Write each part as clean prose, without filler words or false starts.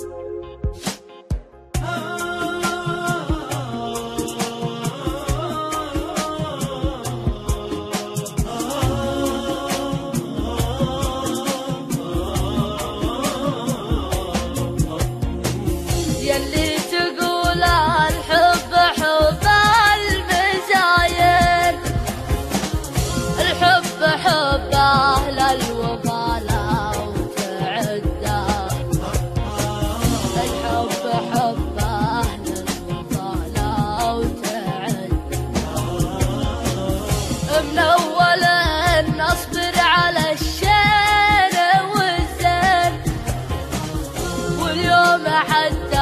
يلي تقول الحب حب المزاين، الحب حب أهل الوفا لو تعدى، الحب حب أهل الوفا لو تعدى. من أول نصبر على الشين والزين، واليوم حتى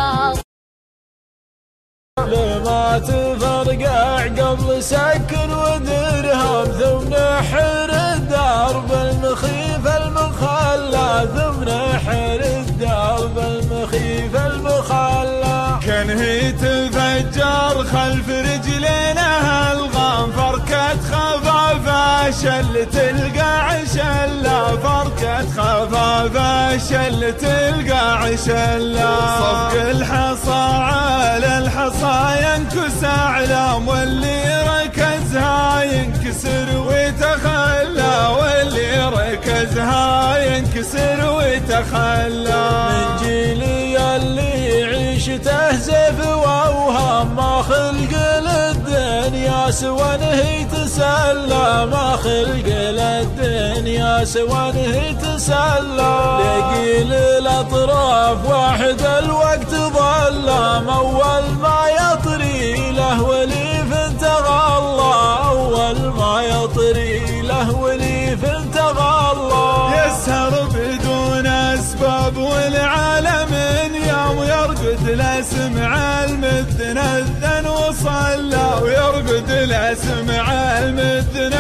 لما تفرقع قبل سكن ودرهم، ثم نحر الدرب المخيف المخلى، ثم نحر الدرب المخيف المخلى. كان هي تفجر خلف رجلينها الغام، فركة خفافة شلت القاع شلا، فركة خفافة شلت القاع شلا. صفق الحصى على الحصى ينكس أعلام، واللي ركزها ينكسر ويتخلى، واللي ركزها ينكسر ويتخلى. من جيلي اللي تهزف واوهام، ما خلق للدنيا سوى نهي تسلى، ما خلق للدنيا سوى نهي تسلى. لقيل الاطراف واحد الوقت ظلام، اول ما يطري له وليف تغلى، اول ما يطري له وليف تغلى. يسهر بدون اسباب والعالم يوم يرقد لسمع المذن اذن وصلى، ويرقد لسمع المذن